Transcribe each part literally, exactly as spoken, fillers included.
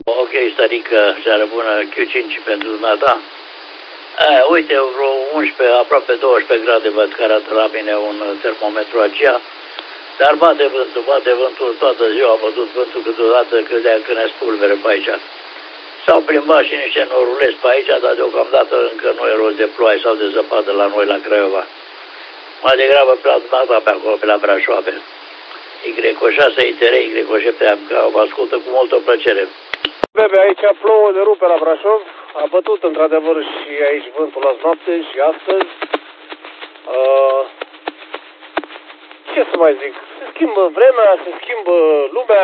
Ok, stărică, seară bună, Q cinci pentru dumneata. E, uite, vreo unsprezece, aproape douăsprezece grade văd că arată la mine un termometru aceea. Dar bate vântul, bate vântul toată ziua, a bătut vântul câteodată, credea că ne spulbere pe aici. S-au plimbat și niște norulezi pe aici, dar deocamdată încă nu e rost de ploaie sau de zăpadă la noi, la Craiova. Mai degrabă pe la dumneata pe acolo, pe la Brașoabe. Y șase I T R, Y șapte M K, vă ascultă cu multă plăcere. Bebe, aici plouă de rupe la Brașov, a bătut într-adevăr și aici vântul azi noapte și astăzi. Uh, ce să mai zic, se schimbă vremea, se schimbă lumea,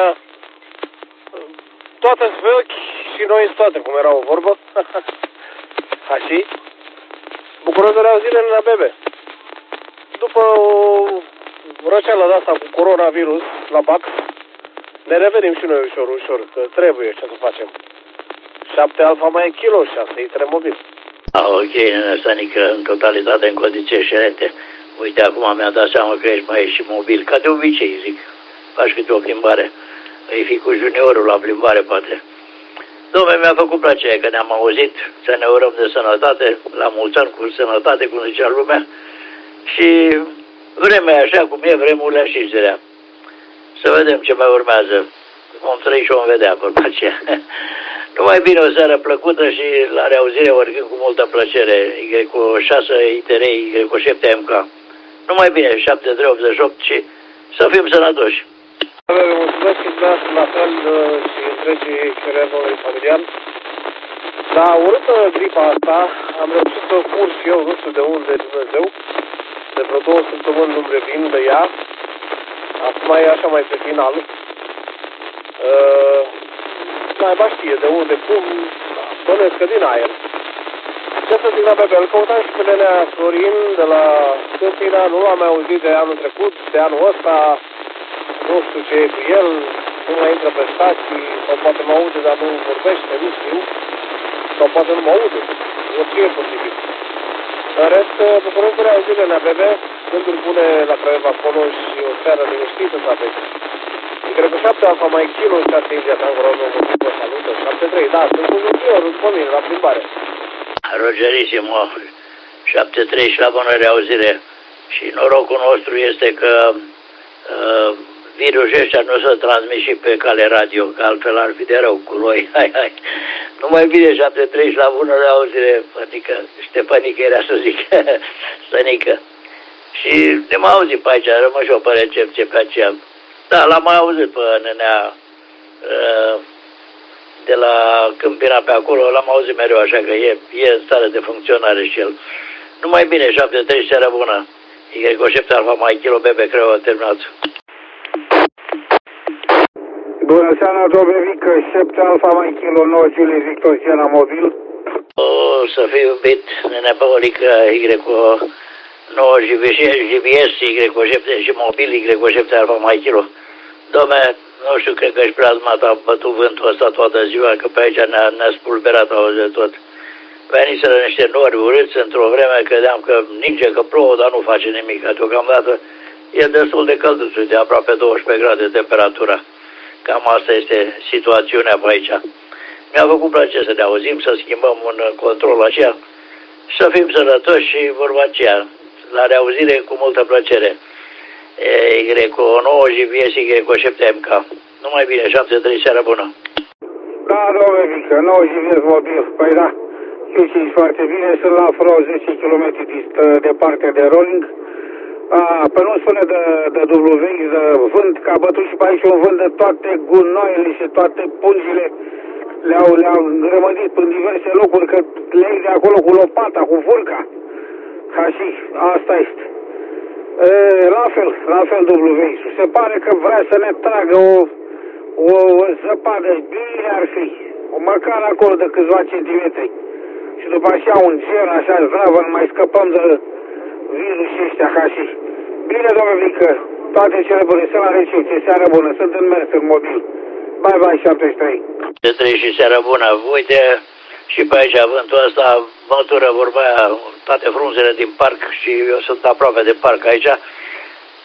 toate sunt vechi și noi în toate, cum era o vorbă. Așa. Bucuros de la zilele la Bebe. După o răceală de asta cu coronavirus la Bax, ne revenim și noi ușor, ușor, că trebuie ce să facem. șapte alfa mai e kilo, șase I T R mobil. Ah, ok, Stănică, în totalitate, în condiții excelente. Uite, acum mi-a dat seama că ești mai ești și mobil, ca de obicei, zic. Faci câte o plimbare. Îi fi cu juniorul la plimbare, poate. Dom'le, mi-a făcut plăcere că ne-am auzit, să ne urăm de sănătate, la mulți ani cu sănătate, cum zicea lumea. Și vremea e așa cum e, vremurile și zilea. Să vedem ce mai urmează. Vom trăi și vom vedea acolo pe aceea. Numai bine, o seară plăcută și la reauzire oricând cu multă plăcere. Y cu șase I T R, Y cu șapte M K. Numai bine, șapte trei optzeci și opt și să fim sănătoși. Mulțumesc și dumneavoastră la fel și întregii ceremoniei familial. Dar urâtă gripa asta, am reușit să cur și eu, nu știu de unde, Dumnezeu. De vreo două săptămâni nu-mi revin de ea. Acum e așa mai pe final. Uh, mai ba știe de unde, cum, bănesc că din aer. Ce să zic la Bebe, îl căutam și pe Nenea Florin de la Câmpina, nu l-am mai auzit de anul trecut, de anul ăsta, nu știu ce e cu el, nu mai intră pe stații, sau poate mă aude, dar nu vorbește, nu știu, sau poate nu mă aude, orice e posibil. În rest, bucurăm cu reauzire la Bebe, gânduri bune la Craiova acolo și o seară liniștită să aveți. Și cred că șapte alfa mai kilo, șase India Tango Romeo, vă salută, șapte trei, da, sunt cu juniorul după mine, la plimbare. Rogerissimo, șapte trei și la bună reauzire. Și norocul nostru este că uh, virusul ăștia nu se transmit și pe cale radio, că altfel ar fi de rău cu noi. Hai, hai. Numai bine, șapte trei și la bună reauzire, Pănică, Ștepănică era să zic, Stănică. Și ne-am auzit pe aici, rămân și eu pe recepție pe aceea. Da, l-am mai auzit pe Nenea uh, de la Câmpina pe acolo, l-am auzit mereu, așa că e, e în stare de funcționare și el. Numai bine, șapte trei, seara bună. Y cu șapte alfa mai kilo, Bebe, creu, a terminat. Bună seara, domnule Vică, șapte alfa mai kilo, nouă Julie Victor Siena mobil. O să fiu iubit, Nenea Păulică, Y cu nouă G B S, Y cu șapte și mobil, Y cu șapte alfa mai kilo. Dom'le, nu știu, cred că și prea a bătut vântul ăsta toată ziua, că pe aici ne-a, ne-a spulberat, auzi de tot. Veniseră niște nori urâți, într-o vreme credeam că ninge, că plouă, dar nu face nimic. Deocamdată e destul de călduț, de aproape douăsprezece grade temperatura. Cam asta este situațiunea pe aici. Mi-a făcut plăcere să ne auzim, să schimbăm un control așa, să fim sănătoși și vorba aceea, la reauzire cu multă plăcere. Y cu nouă G B S, Y cu șapte M K. Numai bine, șapte trei, seara bună. Da, domnule Vică, nouă G B S mobil, păi da, eu știu foarte bine, sunt la vreo zece kilometri departe de Rolling. A, pe nu spune de, de W, de vânt, că a bătut și pe aici un vânt de toate gunoaiele și toate pungile le-au le-au îngrămădit în diverse locuri, că le iei de acolo cu lopata, cu furca. Ca și asta este. E, la fel, la fel W. Se pare că vrea să ne tragă o, o, o zăpadă, bine ar fi, o măcar acolo de câțiva centimetri. Și după așa un ger, așa zdravă, nu mai scăpăm de virusii ăștia, ca și. Bine, domnule Vică, toate cele bune, să la recepție, seară bună, sunt în mers în mobil. Bye, bye, șaptezeci și trei. De trei și seara bună. Uite, și pe aici, vântul ăsta, mătură vorba aia, toate frunzele din parc și eu sunt aproape de parc aici.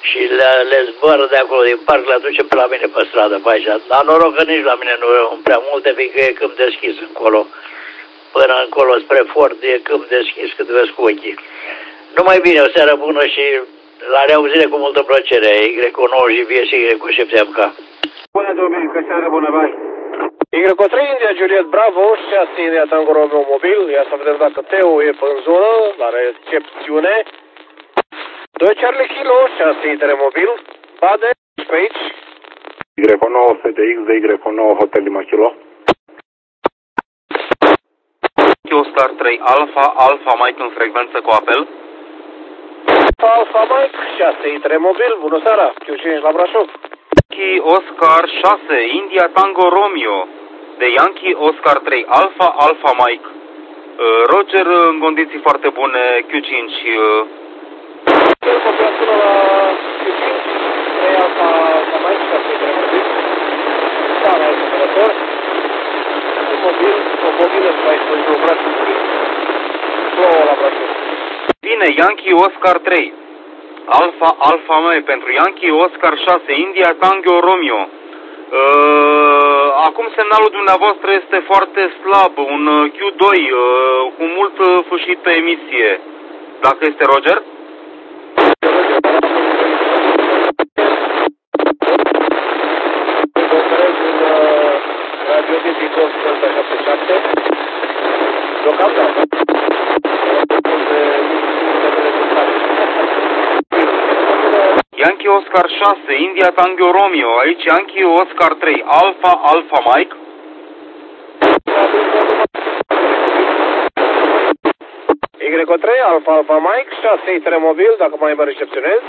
și le, le zboară de acolo din parc, le aduce pe la mine pe stradă, pe aici. Dar noroc că nici la mine nu e prea multe, fiindcă e câmp deschis încolo. Până încolo spre fort e câmp deschis, cât vezi cu ochii. Numai bine, o seară bună și la reauzire cu multă plăcere. Y nouă J V S, Y șapte M K. Bună, Dominică, seară bună, bai. Y trei India Juliet Bravo, șase India Tango Romeo mobil. Ia să vedem dacă Teo e pe în zonă, la recepțiune. doi Charlie Kilo, șase Inter mobil. Bade, pe aici. Y nouă F T X de Y nouă Hotel Lima Kilo. Oscar trei Alpha, Alpha Mike în frecvență cu apel. Alpha Mike, șase Inter mobil. Bună seara, Q cinci la Brașov. Yankee Oscar șase India Tango Romeo de Yankee Oscar trei Alpha, Alpha Mike. Uh, Roger în condiții foarte bune, Q cinci. Uh... Până la Q cinci, trei Alpha, Alpha Mike, șase Inter mobil. Da, mai este operator. Mobil, o mobilă să mai spune o Brașov. Plouă la Brașov. Bine, Yankee Oscar trei Alpha, Alpha Mike pentru Yankee Oscar șase India Tango Romeo. Uh, acum semnalul dumneavoastră este foarte slab, un Q doi uh, cu mult fâșit pe emisie. Dacă este Roger? Radio Digital Delta șapte șapte. Deocamdată. Yankee Oscar șase India Tango Romeo, aici Yankee Oscar trei Alpha, Alpha Mike. Y trei Alpha, Alpha Mike, șase Inter mobil, dacă mai mă recepționezi.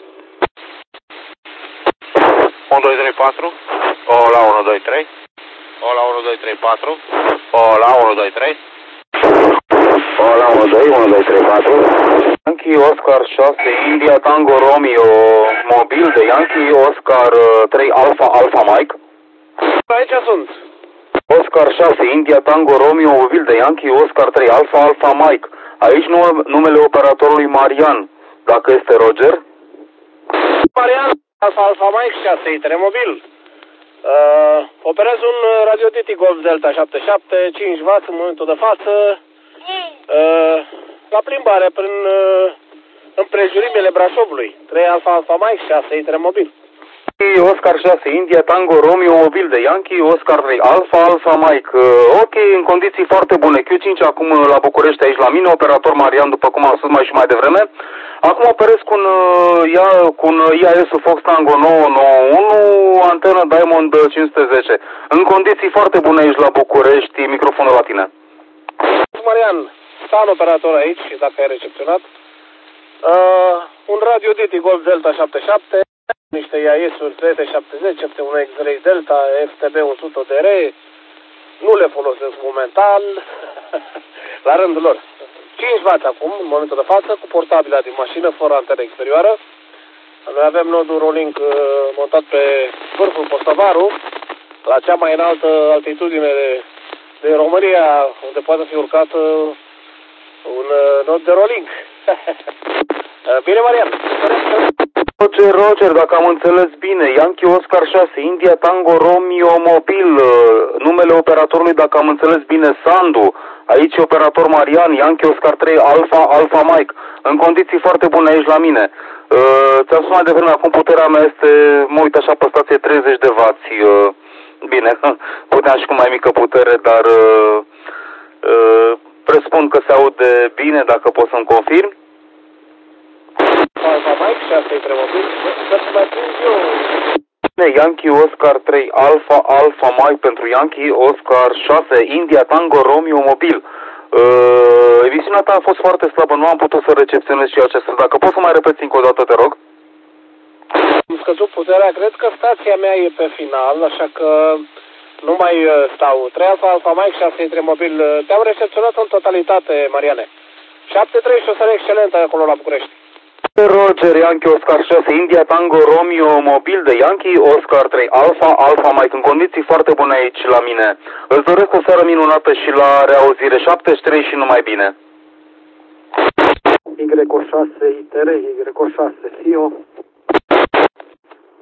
unu doi trei patru. Ola unu doi trei. Ola unu doi trei patru. Ola unu doi trei. Ola unu doi, unu doi trei patru. Yankee Oscar șase India Tango Romeo mobil de Yankee Oscar trei Alpha, Alpha Mike. Aici sunt. Oscar șase India Tango Romeo mobil de Yankee Oscar trei Alpha, Alpha Mike. Aici numele operatorului Marian. Dacă este Roger? Marian, Alpha, Alpha Mike, șase Inter mobil. Uh, operez un Radio Diti Golf Delta șapte șapte, cinci watt în momentul de față. Uh, la plimbare prin uh, împrejurimile Brașovului. trei Alpha, Alpha Mike, șase Inter mobil. Oscar șase India Tango Romeo mobil de Yankee Oscar trei Alpha, Alpha Mike. Uh, ok, în condiții foarte bune. Q cinci acum la București, aici la mine, operator Marian, după cum am spus mai și mai devreme. Acum operez cu un, uh, cu un I A S Fox Tango nouă nouă unu, antenă Diamond cinci sute zece. În condiții foarte bune aici la București, microfonul la tine. Marian, sta în operator aici, dacă ai recepționat. Uh, un Radio Diti Golf Delta șapte șapte, niște I A S-uri T T șaptezeci, F T unu X trei Delta, F T B o sută D R. Nu le folosesc momentan, la rândul lor. cinci watt acum, în momentul de față, cu portabila din mașină, fără antenă exterioară. Noi avem nodul Rolink uh, montat pe vârful Postavaru, la cea mai înaltă altitudine de, de România, unde poate fi urcat uh, un uh, nod de Rolink. Bine, Marian! Roger, Roger, dacă am înțeles bine, Yankee Oscar șase, India Tango Romeo mobil, numele operatorului, dacă am înțeles bine, Sandu, aici operator Marian, Yankee Oscar trei Alpha, Alpha Mike, în condiții foarte bune aici la mine. Uh, ți-am spus mai devreme, acum puterea mea este, mă uit așa pe stație, treizeci de watt. Uh, bine, puteam și cu mai mică putere, dar uh, uh, presupun că se aude bine, dacă poți să-mi confirmi. Alpha Mike, șase trei mobil, să mai pun eu. Yankee Oscar trei Alpha, Alpha Mike pentru Yankee Oscar șase, India Tango Romeo mobil. Uh, emisiunea ta a fost foarte slabă, nu am putut să recepționez și acest. Dacă poți să mai repeți încă o dată, te rog. Am scăzut puterea, cred că stația mea e pe final, așa că nu mai stau. trei Alpha, Alpha Mike, șase trei mobil. Te-am recepționat în totalitate, Mariane. șapte trei și o seară excelentă acolo la București. Roger, Yankee Oscar șase, India Tango Romeo mobil de Yankee Oscar trei Alpha, Alpha Mike, în condiții foarte bune aici la mine. Îți doresc o seară minunată și la reauzire. șaptezeci și trei și numai bine. Y șase I T R, Y șase F I O.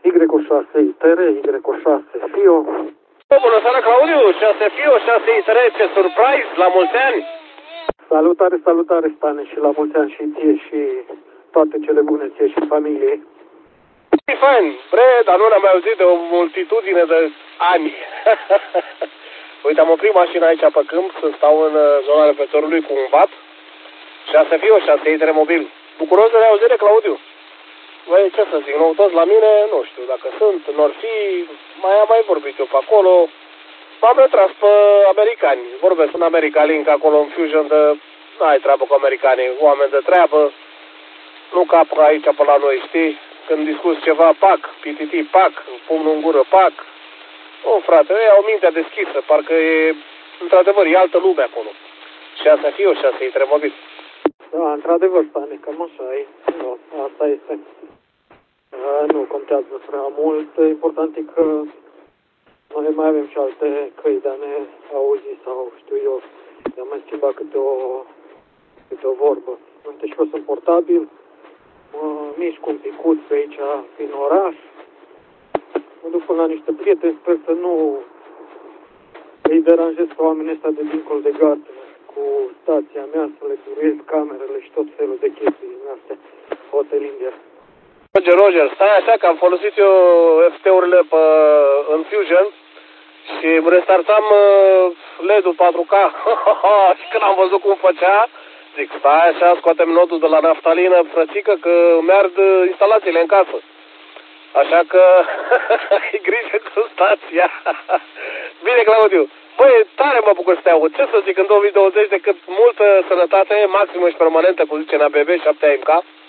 Y șase I T R, Y șase Fio. Bună seara, Claudiu, șase Fio, șase I T R, ce surprise, la mulți ani! Salutare, salutare, Stane, și la mulți ani și ție și toate cele bune ție și familiei. E fain, bre, dar nu ne-am mai auzit de o multitudine de ani. Uite, am oprit mașina aici pe câmp, să stau în zona reflectorului cu un vat. șase Fio, șase I T R mobil. Bucuros de reauzire, Claudiu. Băi, ce să zic, noutăți la mine, nu știu dacă sunt, n-or fi, mai am mai vorbit eu pe acolo. M-am retras pe americani, vorbesc în America Link acolo în Fusion de, n-ai treabă cu americanii, oameni de treabă, nu cap aici pe la noi, știi? Când discuți ceva, pac, P T T, pac, pumnul în gură, pac. Nu, frate, ei au mintea deschisă, parcă e, într-adevăr, e altă lume acolo. șase Fio, șase I T R mobil. Da, într-adevăr, Stane, cam așa e. Nu, asta este. Uh, nu contează prea mult. Important e că noi mai avem și alte căi de a ne auzi sau știu eu, de a mai schimba câte o, câte o vorbă. Uite și eu sunt portabil, mă mișc un picuț pe aici prin oraș, mă duc până la niște prieteni, sper să nu îi deranjez pe oamenii ăsta de dincolo de gard cu stația mea, să le duruiesc camerele și tot felul de chestii din astea, Hotel India. Roger, Roger, stai așa că am folosit eu F T-urile pe, în Fusion și îmi restartam uh, L E D-ul patru K și când am văzut cum făcea, zic, stai așa, scoatem nodul de la naftalină, frățică, că mi-ard instalațiile în casă. Așa că ai grijă cu stația. Bine, Claudiu. Băi, tare mă bucur să te aud. Ce să zic, în două mii douăzeci, decât multă sănătate, maximă și permanentă, cum zice în A B B, șapte A M K.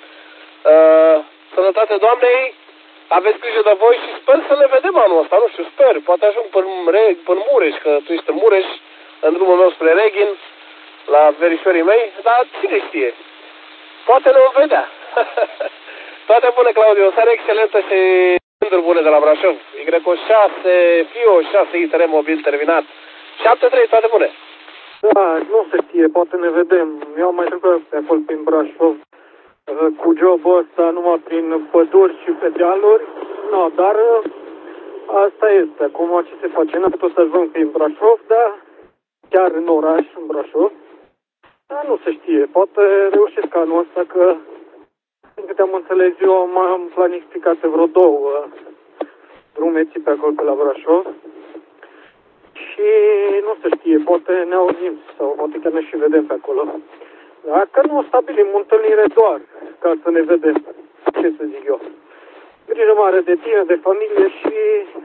Uh, sănătate Doamnei, aveți grijă de voi și sper să le vedem anul ăsta, nu știu, sper. Poate ajung până, până Mureș, că tu ești în Mureș, în drumul meu spre Reghin, la verișorii mei, dar cine știe? Poate ne vom vedea. Toate bune, Claudiu, o seară excelentă și gânduri bune de la Brașov. Y șase Fio, șase I T R mobil terminat. șapte trei, toate bune. Da, nu se știe, poate ne vedem. Eu am mai trecut pe acolo prin Brașov cu jobul ăsta numai prin păduri și pe dealuri. No, dar asta este. Acum ce se face? N-am putut să ajung prin Brașov, dar chiar în oraș, în Brașov. Dar nu se știe. Poate reușesc anul ăsta că, din câte am înțeles eu, m-am planificat vreo două drumeții pe acolo pe la Brașov. Și nu se știe, poate ne auzim sau poate chiar ne și vedem pe acolo. Dacă nu stabilim întâlnire doar ca să ne vedem, ce să zic eu. Grijă mare de tine, de familie și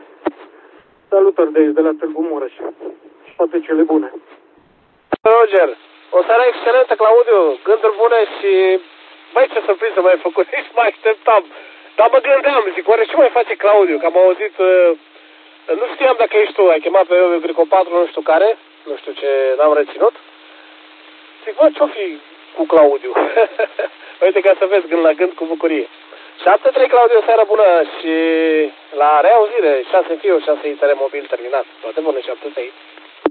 salutări de aici, de la Târgu Mureș. Și toate cele bune. Roger, o seară excelentă, Claudiu, gânduri bune și băi, ce surpriză m-ai făcut, nici mai așteptam. Dar mă gândeam, zic, oare ce mai face Claudiu? Că am auzit, uh, nu știam dacă ești tu, ai chemat pe Grico patru, nu știu care, nu știu ce, n-am reținut. Zic, bă, ce-o fi cu Claudiu? Uite ca să vezi, gând la gând cu bucurie. șapte trei, Claudiu, seară bună și la reauzire, șase Fio, șase I T R mobil terminat. Toate bune, șapte trei.